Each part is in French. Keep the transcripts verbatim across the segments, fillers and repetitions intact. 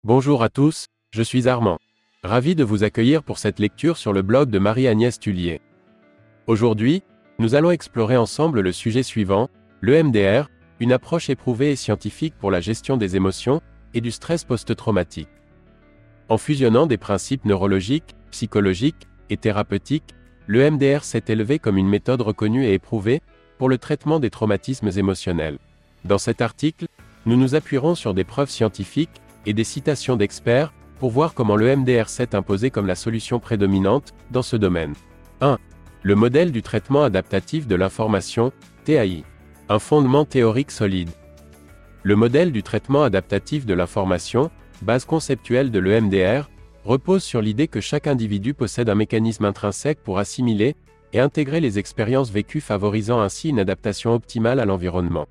Bonjour à tous, je suis Armand. Ravi de vous accueillir pour cette lecture sur le blog de Marie-Agnès Tullier. Aujourd'hui, nous allons explorer ensemble le sujet suivant, l'E M D R, une approche éprouvée et scientifique pour la gestion des émotions et du stress post-traumatique. En fusionnant des principes neurologiques, psychologiques et thérapeutiques, l'E M D R s'est élevé comme une méthode reconnue et éprouvée pour le traitement des traumatismes émotionnels. Dans cet article, nous nous appuierons sur des preuves scientifiques et des citations d'experts pour voir comment l'E M D R s'est imposé comme la solution prédominante dans ce domaine. un. Le modèle du traitement adaptatif de l'information, T A I. Un fondement théorique solide. Le modèle du traitement adaptatif de l'information, base conceptuelle de l'E M D R, repose sur l'idée que chaque individu possède un mécanisme intrinsèque pour assimiler et intégrer les expériences vécues, favorisant ainsi une adaptation optimale à l'environnement.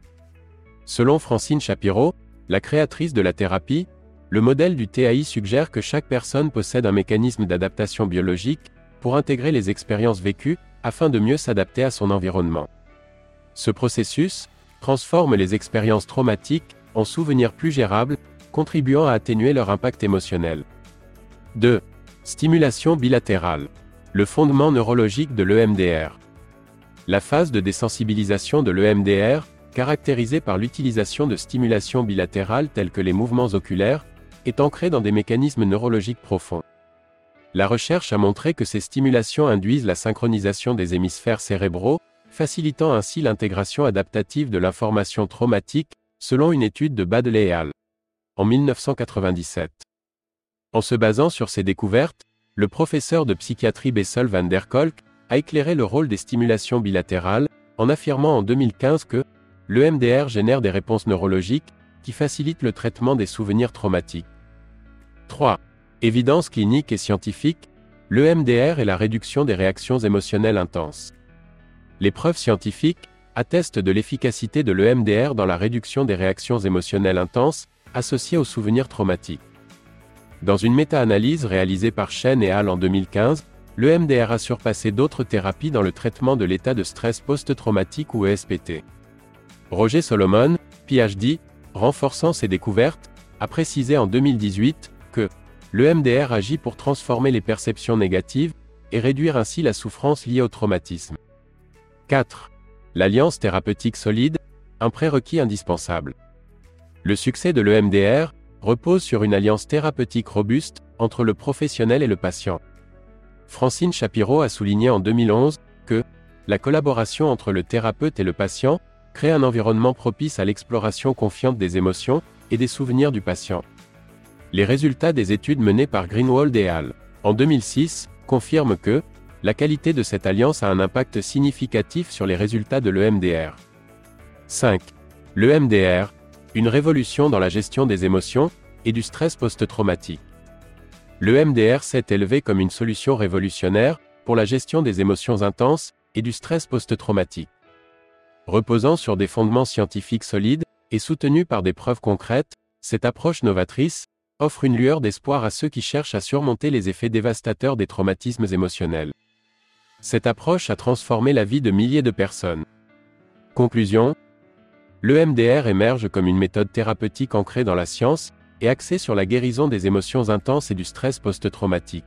Selon Francine Shapiro, la créatrice de la thérapie, le modèle du T A I suggère que chaque personne possède un mécanisme d'adaptation biologique pour intégrer les expériences vécues afin de mieux s'adapter à son environnement. Ce processus transforme les expériences traumatiques en souvenirs plus gérables, contribuant à atténuer leur impact émotionnel. deux. Stimulation bilatérale. Le fondement neurologique de l'E M D R. La phase de désensibilisation de l'E M D R, caractérisée par l'utilisation de stimulations bilatérales telles que les mouvements oculaires, est ancrée dans des mécanismes neurologiques profonds. La recherche a montré que ces stimulations induisent la synchronisation des hémisphères cérébraux, facilitant ainsi l'intégration adaptative de l'information traumatique, selon une étude de Baddeley et al. En mille neuf cent quatre-vingt-dix-sept. En se basant sur ces découvertes, le professeur de psychiatrie Bessel van der Kolk a éclairé le rôle des stimulations bilatérales, en affirmant en deux mille quinze que l'E M D R génère des réponses neurologiques qui facilitent le traitement des souvenirs traumatiques. trois. Évidence clinique et scientifique, l'E M D R et la réduction des réactions émotionnelles intenses. Les preuves scientifiques attestent de l'efficacité de l'E M D R dans la réduction des réactions émotionnelles intenses associées aux souvenirs traumatiques. Dans une méta-analyse réalisée par Chen et al. En deux mille quinze, l'E M D R a surpassé d'autres thérapies dans le traitement de l'état de stress post-traumatique ou E S P T. Roger Solomon, P H D, renforçant ses découvertes, a précisé en deux mille dix-huit que l'E M D R agit pour transformer les perceptions négatives et réduire ainsi la souffrance liée au traumatisme. quatre. L'alliance thérapeutique solide, un prérequis indispensable. Le succès de l'E M D R repose sur une alliance thérapeutique robuste entre le professionnel et le patient. Francine Shapiro a souligné en deux mille onze que la collaboration entre le thérapeute et le patient crée un environnement propice à l'exploration confiante des émotions et des souvenirs du patient. Les résultats des études menées par Greenwald et al. En deux mille six confirment que la qualité de cette alliance a un impact significatif sur les résultats de l'E M D R. cinq. L'E M D R, une révolution dans la gestion des émotions et du stress post-traumatique. L'E M D R s'est élevé comme une solution révolutionnaire pour la gestion des émotions intenses et du stress post-traumatique. Reposant sur des fondements scientifiques solides et soutenue par des preuves concrètes, cette approche novatrice offre une lueur d'espoir à ceux qui cherchent à surmonter les effets dévastateurs des traumatismes émotionnels. Cette approche a transformé la vie de milliers de personnes. Conclusion. L'E M D R émerge comme une méthode thérapeutique ancrée dans la science et axée sur la guérison des émotions intenses et du stress post-traumatique.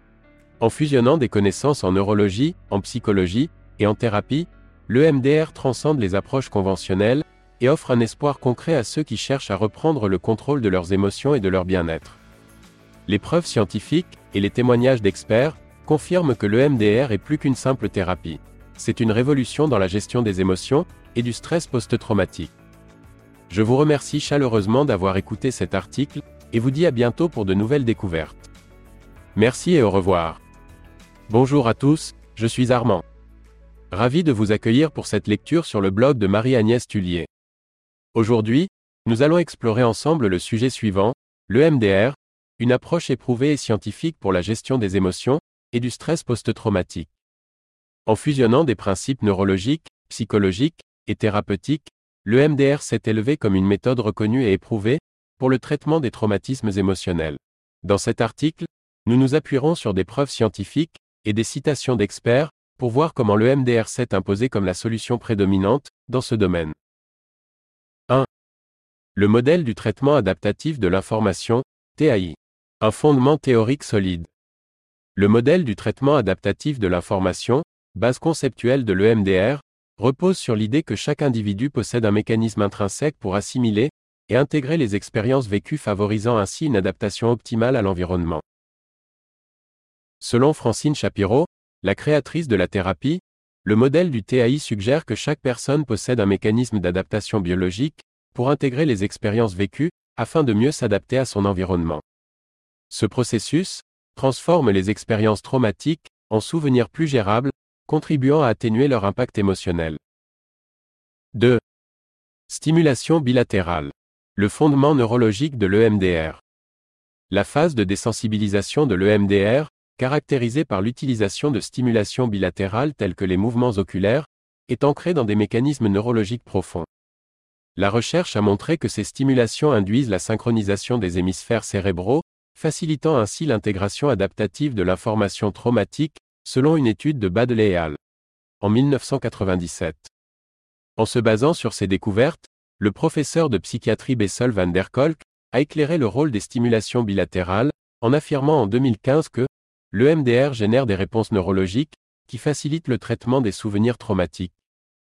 En fusionnant des connaissances en neurologie, en psychologie et en thérapie, l'E M D R transcende les approches conventionnelles et offre un espoir concret à ceux qui cherchent à reprendre le contrôle de leurs émotions et de leur bien-être. Les preuves scientifiques et les témoignages d'experts confirment que l'E M D R est plus qu'une simple thérapie. C'est une révolution dans la gestion des émotions et du stress post-traumatique. Je vous remercie chaleureusement d'avoir écouté cet article et vous dis à bientôt pour de nouvelles découvertes. Merci et au revoir. Bonjour à tous, je suis Armand. Ravi de vous accueillir pour cette lecture sur le blog de Marie-Agnès Tullier. Aujourd'hui, nous allons explorer ensemble le sujet suivant, l'E M D R, une approche éprouvée et scientifique pour la gestion des émotions et du stress post-traumatique. En fusionnant des principes neurologiques, psychologiques et thérapeutiques, l'E M D R s'est élevé comme une méthode reconnue et éprouvée pour le traitement des traumatismes émotionnels. Dans cet article, nous nous appuierons sur des preuves scientifiques et des citations d'experts pour voir comment l'E M D R s'est imposé comme la solution prédominante dans ce domaine. un. Le modèle du traitement adaptatif de l'information, T A I. Un fondement théorique solide. Le modèle du traitement adaptatif de l'information, base conceptuelle de l'E M D R, repose sur l'idée que chaque individu possède un mécanisme intrinsèque pour assimiler et intégrer les expériences vécues, favorisant ainsi une adaptation optimale à l'environnement. Selon Francine Shapiro, la créatrice de la thérapie, le modèle du T A I suggère que chaque personne possède un mécanisme d'adaptation biologique pour intégrer les expériences vécues afin de mieux s'adapter à son environnement. Ce processus transforme les expériences traumatiques en souvenirs plus gérables, contribuant à atténuer leur impact émotionnel. deux. Stimulation bilatérale. Le fondement neurologique de l'E M D R. La phase de désensibilisation de l'E M D R, caractérisée par l'utilisation de stimulations bilatérales telles que les mouvements oculaires, est ancrée dans des mécanismes neurologiques profonds. La recherche a montré que ces stimulations induisent la synchronisation des hémisphères cérébraux, facilitant ainsi l'intégration adaptative de l'information traumatique, selon une étude de Baddeley et al. En mille neuf cent quatre-vingt-dix-sept. En se basant sur ces découvertes, le professeur de psychiatrie Bessel van der Kolk a éclairé le rôle des stimulations bilatérales, en affirmant en deux mille quinze que l'E M D R génère des réponses neurologiques qui facilitent le traitement des souvenirs traumatiques.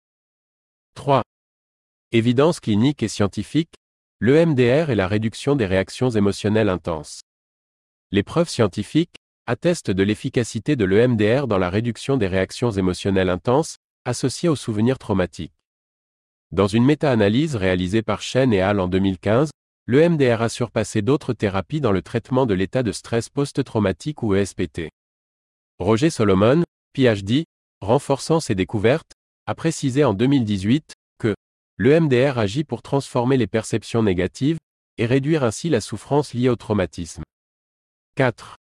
trois. Évidence clinique et scientifique, l'E M D R est la réduction des réactions émotionnelles intenses. Les preuves scientifiques attestent de l'efficacité de l'E M D R dans la réduction des réactions émotionnelles intenses associées aux souvenirs traumatiques. Dans une méta-analyse réalisée par Chen et al. En deux mille quinze, l'E M D R a surpassé d'autres thérapies dans le traitement de l'état de stress post-traumatique ou E S P T. Roger Solomon, P H D, renforçant ses découvertes, a précisé en deux mille dix-huit que l'E M D R agit pour transformer les perceptions négatives et réduire ainsi la souffrance liée au traumatisme. quatre.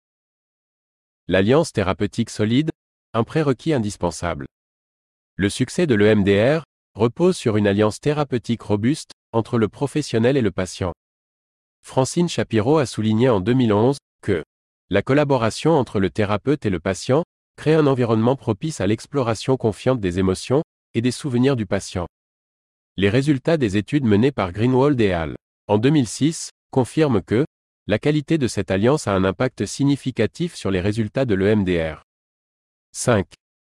L'alliance thérapeutique solide, un prérequis indispensable. Le succès de l'E M D R repose sur une alliance thérapeutique robuste entre le professionnel et le patient. Francine Shapiro a souligné en deux mille onze que la collaboration entre le thérapeute et le patient crée un environnement propice à l'exploration confiante des émotions et des souvenirs du patient. Les résultats des études menées par Greenwald et al. En deux mille six confirment que la qualité de cette alliance a un impact significatif sur les résultats de l'E M D R. cinq.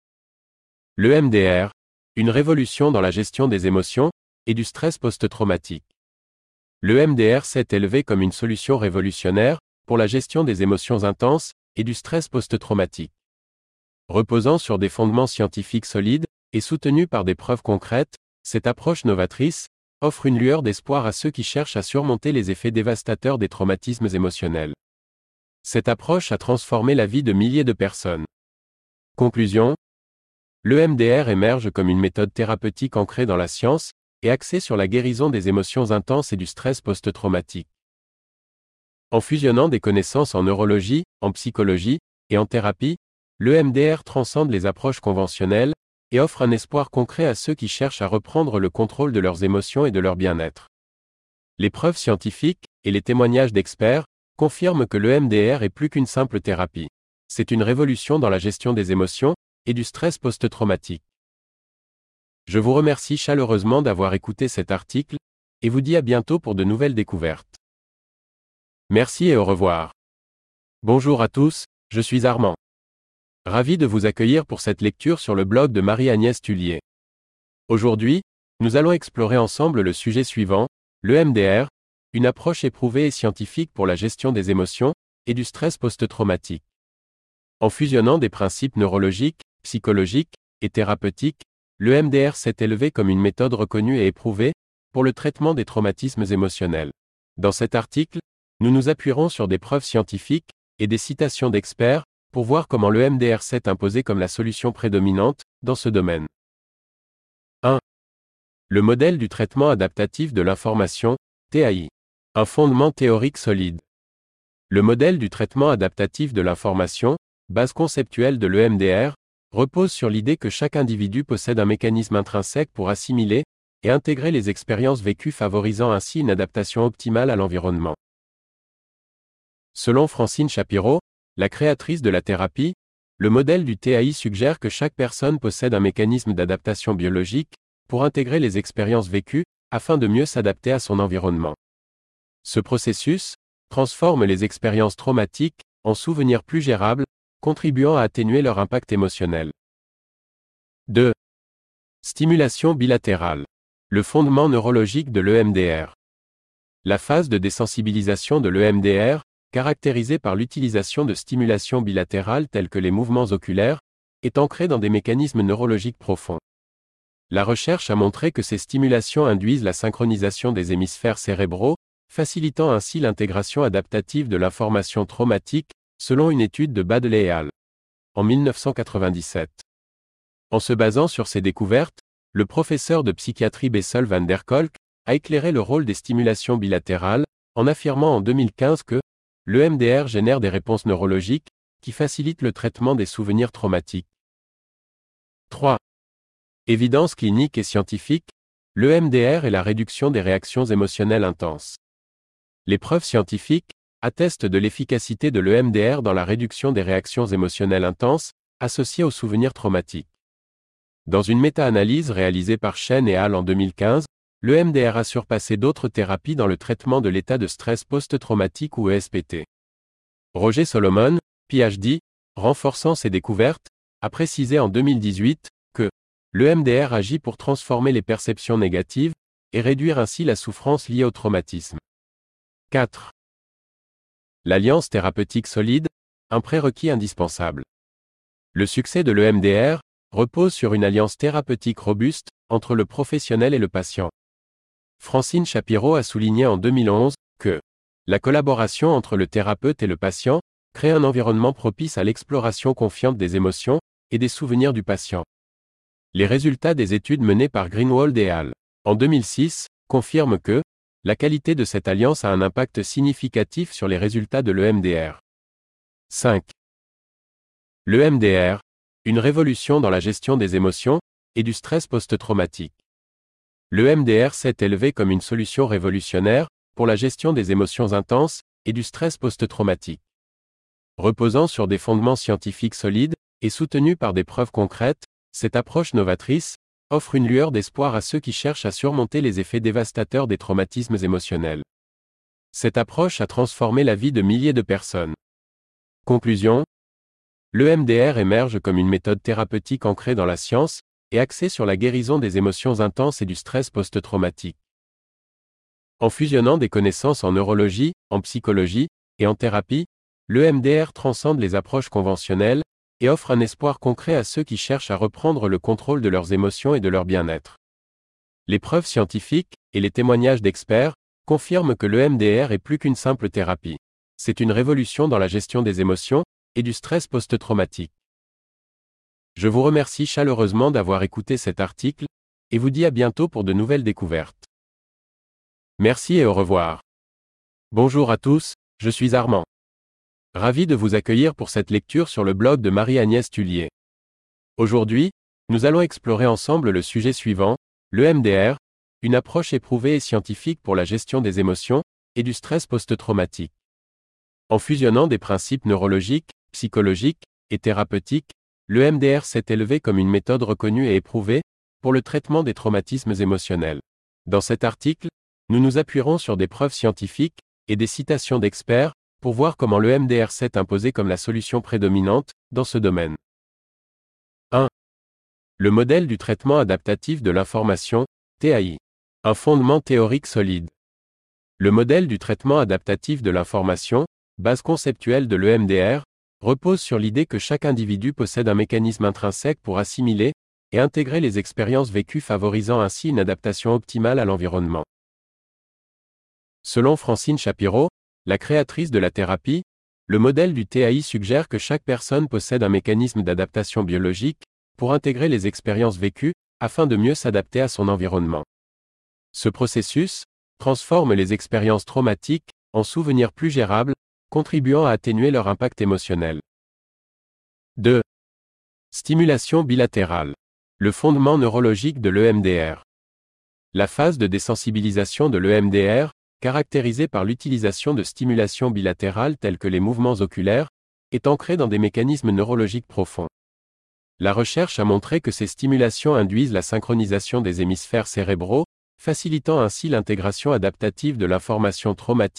L'E M D R, une révolution dans la gestion des émotions et du stress post-traumatique. L'E M D R s'est élevé comme une solution révolutionnaire pour la gestion des émotions intenses et du stress post-traumatique. Reposant sur des fondements scientifiques solides et soutenue par des preuves concrètes, cette approche novatrice offre une lueur d'espoir à ceux qui cherchent à surmonter les effets dévastateurs des traumatismes émotionnels. Cette approche a transformé la vie de milliers de personnes. Conclusion. L'E M D R émerge comme une méthode thérapeutique ancrée dans la science et axée sur la guérison des émotions intenses et du stress post-traumatique. En fusionnant des connaissances en neurologie, en psychologie et en thérapie, l'E M D R transcende les approches conventionnelles et offre un espoir concret à ceux qui cherchent à reprendre le contrôle de leurs émotions et de leur bien-être. Les preuves scientifiques et les témoignages d'experts confirment que l'E M D R est plus qu'une simple thérapie. C'est une révolution dans la gestion des émotions et du stress post-traumatique. Je vous remercie chaleureusement d'avoir écouté cet article et vous dis à bientôt pour de nouvelles découvertes. Merci et au revoir. Bonjour à tous, je suis Armand. Ravi de vous accueillir pour cette lecture sur le blog de Marie-Agnès Tullier. Aujourd'hui, nous allons explorer ensemble le sujet suivant, l'E M D R, une approche éprouvée et scientifique pour la gestion des émotions et du stress post-traumatique. En fusionnant des principes neurologiques, psychologiques et thérapeutiques, l'E M D R s'est élevé comme une méthode reconnue et éprouvée pour le traitement des traumatismes émotionnels. Dans cet article, nous nous appuierons sur des preuves scientifiques et des citations d'experts pour voir comment l'E M D R s'est imposé comme la solution prédominante dans ce domaine. un. Le modèle du traitement adaptatif de l'information, T A I. Un fondement théorique solide. Le modèle du traitement adaptatif de l'information, base conceptuelle de l'E M D R, repose sur l'idée que chaque individu possède un mécanisme intrinsèque pour assimiler et intégrer les expériences vécues, favorisant ainsi une adaptation optimale à l'environnement. Selon Francine Shapiro, la créatrice de la thérapie, le modèle du T A I suggère que chaque personne possède un mécanisme d'adaptation biologique pour intégrer les expériences vécues afin de mieux s'adapter à son environnement. Ce processus transforment les expériences traumatiques en souvenirs plus gérables, contribuant à atténuer leur impact émotionnel. deux. Stimulation bilatérale. Le fondement neurologique de l'E M D R. La phase de désensibilisation de l'E M D R, caractérisée par l'utilisation de stimulations bilatérales telles que les mouvements oculaires, est ancrée dans des mécanismes neurologiques profonds. La recherche a montré que ces stimulations induisent la synchronisation des hémisphères cérébraux, facilitant ainsi l'intégration adaptative de l'information traumatique, selon une étude de Baddeley et al. En mille neuf cent quatre-vingt-dix-sept. En se basant sur ces découvertes, le professeur de psychiatrie Bessel van der Kolk a éclairé le rôle des stimulations bilatérales, en affirmant en deux mille quinze que l'E M D R génère des réponses neurologiques qui facilitent le traitement des souvenirs traumatiques. trois. Évidence clinique et scientifique, l'E M D R et la réduction des réactions émotionnelles intenses. Les preuves scientifiques attestent de l'efficacité de l'E M D R dans la réduction des réactions émotionnelles intenses associées aux souvenirs traumatiques. Dans une méta-analyse réalisée par Chen et al. En deux mille quinze, l'E M D R a surpassé d'autres thérapies dans le traitement de l'état de stress post-traumatique ou E S P T. Roger Solomon, P H D, renforçant ses découvertes, a précisé en deux mille dix-huit que l'E M D R agit pour transformer les perceptions négatives et réduire ainsi la souffrance liée au traumatisme. quatre. L'alliance thérapeutique solide, un prérequis indispensable. Le succès de l'E M D R repose sur une alliance thérapeutique robuste entre le professionnel et le patient. Francine Shapiro a souligné en deux mille onze que la collaboration entre le thérapeute et le patient crée un environnement propice à l'exploration confiante des émotions et des souvenirs du patient. Les résultats des études menées par Greenwald et al. En deux mille six confirment que la qualité de cette alliance a un impact significatif sur les résultats de l'E M D R. cinq. L'E M D R, une révolution dans la gestion des émotions et du stress post-traumatique. L'E M D R s'est élevé comme une solution révolutionnaire pour la gestion des émotions intenses et du stress post-traumatique. Reposant sur des fondements scientifiques solides et soutenue par des preuves concrètes, cette approche novatrice offre une lueur d'espoir à ceux qui cherchent à surmonter les effets dévastateurs des traumatismes émotionnels. Cette approche a transformé la vie de milliers de personnes. Conclusion. L'E M D R émerge comme une méthode thérapeutique ancrée dans la science et axée sur la guérison des émotions intenses et du stress post-traumatique. En fusionnant des connaissances en neurologie, en psychologie et en thérapie, l'E M D R transcende les approches conventionnelles et offre un espoir concret à ceux qui cherchent à reprendre le contrôle de leurs émotions et de leur bien-être. Les preuves scientifiques et les témoignages d'experts confirment que l'E M D R est plus qu'une simple thérapie. C'est une révolution dans la gestion des émotions et du stress post-traumatique. Je vous remercie chaleureusement d'avoir écouté cet article et vous dis à bientôt pour de nouvelles découvertes. Merci et au revoir. Bonjour à tous, je suis Armand. Ravi de vous accueillir pour cette lecture sur le blog de Marie-Agnès Tullier. Aujourd'hui, nous allons explorer ensemble le sujet suivant, l'E M D R, une approche éprouvée et scientifique pour la gestion des émotions et du stress post-traumatique. En fusionnant des principes neurologiques, psychologiques et thérapeutiques, l'E M D R s'est élevé comme une méthode reconnue et éprouvée pour le traitement des traumatismes émotionnels. Dans cet article, nous nous appuierons sur des preuves scientifiques et des citations d'experts pour voir comment l'E M D R s'est imposé comme la solution prédominante dans ce domaine. un. Le modèle du traitement adaptatif de l'information, T A I. Un fondement théorique solide. Le modèle du traitement adaptatif de l'information, base conceptuelle de l'E M D R, repose sur l'idée que chaque individu possède un mécanisme intrinsèque pour assimiler et intégrer les expériences vécues, favorisant ainsi une adaptation optimale à l'environnement. Selon Francine Shapiro, la créatrice de la thérapie, le modèle du T A I suggère que chaque personne possède un mécanisme d'adaptation biologique pour intégrer les expériences vécues afin de mieux s'adapter à son environnement. Ce processus transforme les expériences traumatiques en souvenirs plus gérables, contribuant à atténuer leur impact émotionnel. deux. Stimulation bilatérale. Le fondement neurologique de l'E M D R. La phase de désensibilisation de l'E M D R, caractérisée par l'utilisation de stimulations bilatérales telles que les mouvements oculaires, est ancrée dans des mécanismes neurologiques profonds. La recherche a montré que ces stimulations induisent la synchronisation des hémisphères cérébraux, facilitant ainsi l'intégration adaptative de l'information traumatique,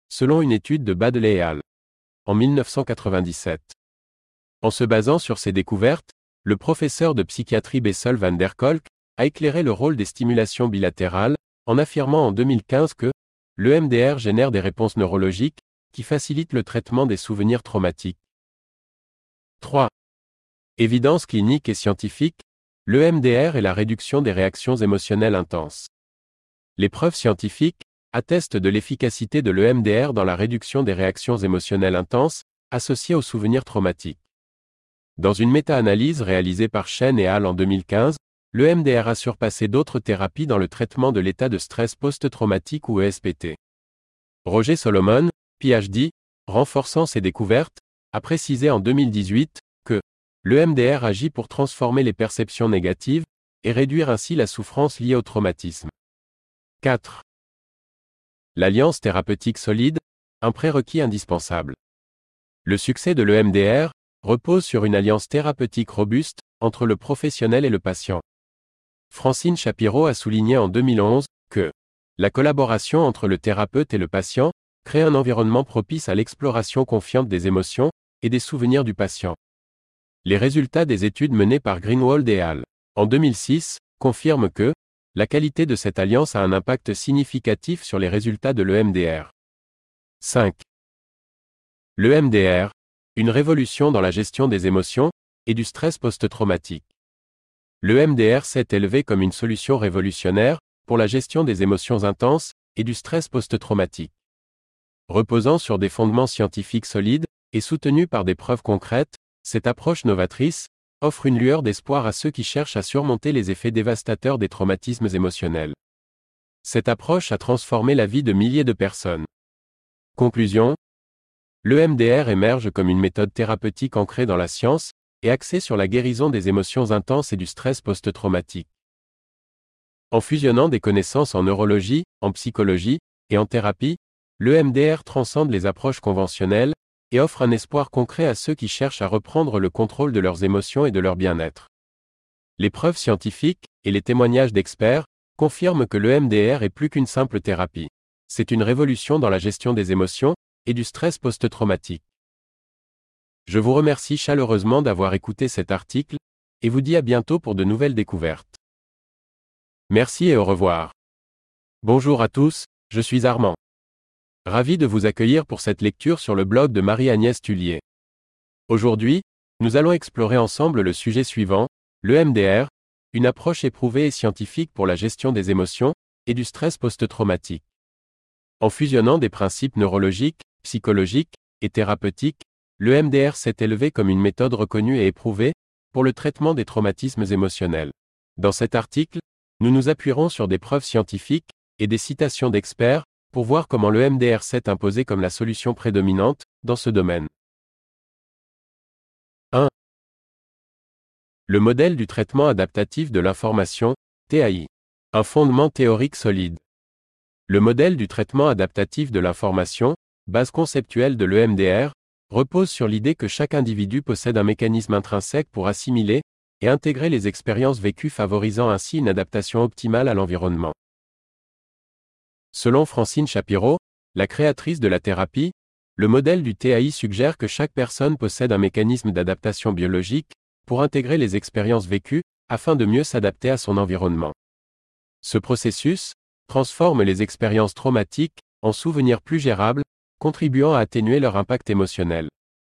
selon une étude de Baddeley et al. En mille neuf cent quatre-vingt-dix-sept. En se basant sur ces découvertes, le professeur de psychiatrie Bessel van der Kolk a éclairé le rôle des stimulations bilatérales, en affirmant en deux mille quinze que l'E M D R génère des réponses neurologiques qui facilitent le traitement des souvenirs traumatiques. trois. Évidence clinique et scientifique, l'E M D R est la réduction des réactions émotionnelles intenses. Les preuves scientifiques attestent de l'efficacité de l'E M D R dans la réduction des réactions émotionnelles intenses associées aux souvenirs traumatiques. Dans une méta-analyse réalisée par Chen et al. En deux mille quinze, l'E M D R a surpassé d'autres thérapies dans le traitement de l'état de stress post-traumatique ou E S P T. Roger Solomon, P H D, renforçant ses découvertes, a précisé en deux mille dix-huit que l'E M D R agit pour transformer les perceptions négatives et réduire ainsi la souffrance liée au traumatisme. quatre. L'alliance thérapeutique solide, un prérequis indispensable. Le succès de l'E M D R repose sur une alliance thérapeutique robuste entre le professionnel et le patient. Francine Shapiro a souligné en deux mille onze que la collaboration entre le thérapeute et le patient crée un environnement propice à l'exploration confiante des émotions et des souvenirs du patient. Les résultats des études menées par Greenwald et al. En deux mille six confirment que la qualité de cette alliance a un impact significatif sur les résultats de l'E M D R. cinq. L'E M D R, une révolution dans la gestion des émotions et du stress post-traumatique. L'E M D R s'est élevé comme une solution révolutionnaire pour la gestion des émotions intenses et du stress post-traumatique. Reposant sur des fondements scientifiques solides et soutenue par des preuves concrètes, cette approche novatrice offre une lueur d'espoir à ceux qui cherchent à surmonter les effets dévastateurs des traumatismes émotionnels. Cette approche a transformé la vie de milliers de personnes. Conclusion. L'E M D R émerge comme une méthode thérapeutique ancrée dans la science et axée sur la guérison des émotions intenses et du stress post-traumatique. En fusionnant des connaissances en neurologie, en psychologie et en thérapie, l'E M D R transcende les approches conventionnelles et offre un espoir concret à ceux qui cherchent à reprendre le contrôle de leurs émotions et de leur bien-être. Les preuves scientifiques et les témoignages d'experts confirment que l'E M D R est plus qu'une simple thérapie. C'est une révolution dans la gestion des émotions et du stress post-traumatique. Je vous remercie chaleureusement d'avoir écouté cet article et vous dis à bientôt pour de nouvelles découvertes. Merci et au revoir. Bonjour à tous, je suis Armand. Ravi de vous accueillir pour cette lecture sur le blog de Marie-Agnès Tullier. Aujourd'hui, nous allons explorer ensemble le sujet suivant, l'E M D R, une approche éprouvée et scientifique pour la gestion des émotions et du stress post-traumatique. En fusionnant des principes neurologiques, psychologiques et thérapeutiques, l'E M D R s'est élevé comme une méthode reconnue et éprouvée pour le traitement des traumatismes émotionnels. Dans cet article, nous nous appuierons sur des preuves scientifiques et des citations d'experts pour voir comment l'E M D R s'est imposé comme la solution prédominante dans ce domaine. un. Le modèle du traitement adaptatif de l'information, T A I. Un fondement théorique solide. Le modèle du traitement adaptatif de l'information, base conceptuelle de l'E M D R, repose sur l'idée que chaque individu possède un mécanisme intrinsèque pour assimiler et intégrer les expériences vécues, favorisant ainsi une adaptation optimale à l'environnement. Selon Francine Shapiro, la créatrice de la thérapie, le modèle du T A I suggère que chaque personne possède un mécanisme d'adaptation biologique pour intégrer les expériences vécues afin de mieux s'adapter à son environnement. Ce processus transforme les expériences traumatiques en souvenirs plus gérables, contribuant à atténuer leur impact émotionnel.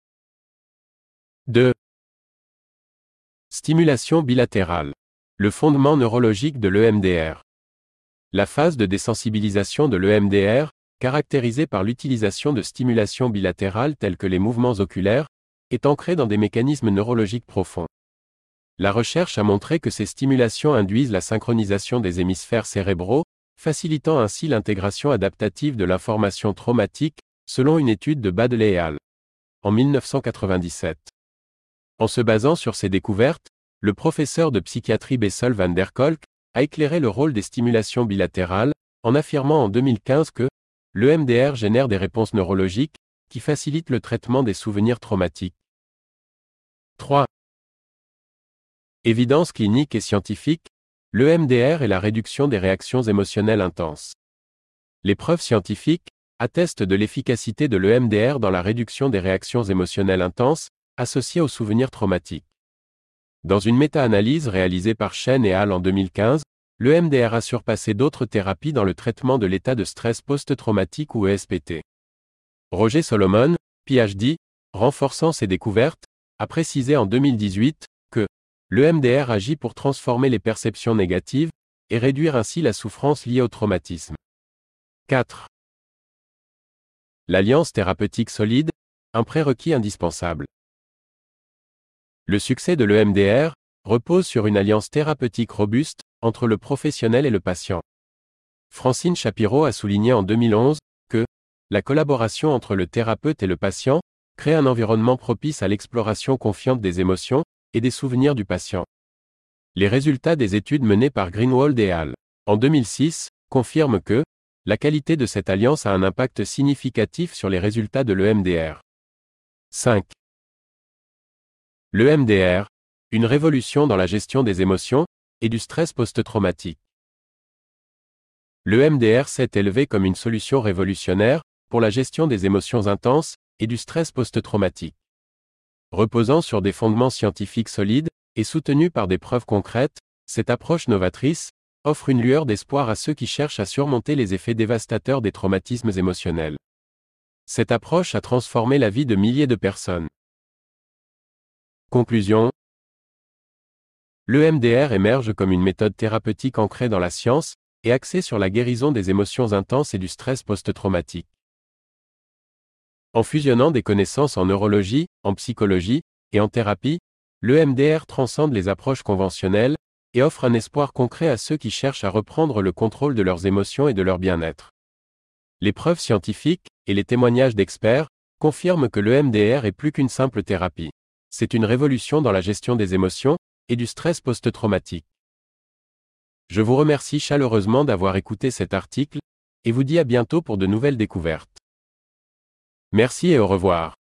deux. Stimulation bilatérale. Le fondement neurologique de l'E M D R. La phase de désensibilisation de l'E M D R, caractérisée par l'utilisation de stimulations bilatérales telles que les mouvements oculaires, est ancrée dans des mécanismes neurologiques profonds. La recherche a montré que ces stimulations induisent la synchronisation des hémisphères cérébraux, facilitant ainsi l'intégration adaptative de l'information traumatique, selon une étude de Baddeley et al. En mille neuf cent quatre-vingt-dix-sept. En se basant sur ces découvertes, le professeur de psychiatrie Bessel van der Kolk a éclairé le rôle des stimulations bilatérales, en affirmant en deux mille quinze que l'E M D R génère des réponses neurologiques qui facilitent le traitement des souvenirs traumatiques. trois. Évidence clinique et scientifique, l'E M D R est la réduction des réactions émotionnelles intenses. Les preuves scientifiques atteste de l'efficacité de l'E M D R dans la réduction des réactions émotionnelles intenses, associées aux souvenirs traumatiques. Dans une méta-analyse réalisée par Chen et al. En deux mille quinze, l'E M D R a surpassé d'autres thérapies dans le traitement de l'état de stress post-traumatique ou E S P T. Roger Solomon, P H D, renforçant ses découvertes, a précisé en deux mille dix-huit que l'E M D R agit pour transformer les perceptions négatives et réduire ainsi la souffrance liée au traumatisme. quatre. L'alliance thérapeutique solide, un prérequis indispensable. Le succès de l'E M D R repose sur une alliance thérapeutique robuste entre le professionnel et le patient. Francine Shapiro a souligné en deux mille onze que la collaboration entre le thérapeute et le patient crée un environnement propice à l'exploration confiante des émotions et des souvenirs du patient. Les résultats des études menées par Greenwald et al. En deux mille six confirment que la qualité de cette alliance a un impact significatif sur les résultats de l'E M D R. cinq. L'E M D R, une révolution dans la gestion des émotions et du stress post-traumatique. L'E M D R s'est élevé comme une solution révolutionnaire pour la gestion des émotions intenses et du stress post-traumatique. Reposant sur des fondements scientifiques solides et soutenue par des preuves concrètes, cette approche novatrice offre une lueur d'espoir à ceux qui cherchent à surmonter les effets dévastateurs des traumatismes émotionnels. Cette approche a transformé la vie de milliers de personnes. Conclusion. L'E M D R émerge comme une méthode thérapeutique ancrée dans la science et axée sur la guérison des émotions intenses et du stress post-traumatique. En fusionnant des connaissances en neurologie, en psychologie et en thérapie, l'E M D R transcende les approches conventionnelles et offre un espoir concret à ceux qui cherchent à reprendre le contrôle de leurs émotions et de leur bien-être. Les preuves scientifiques et les témoignages d'experts confirment que l'E M D R est plus qu'une simple thérapie. C'est une révolution dans la gestion des émotions et du stress post-traumatique. Je vous remercie chaleureusement d'avoir écouté cet article et vous dis à bientôt pour de nouvelles découvertes. Merci et au revoir.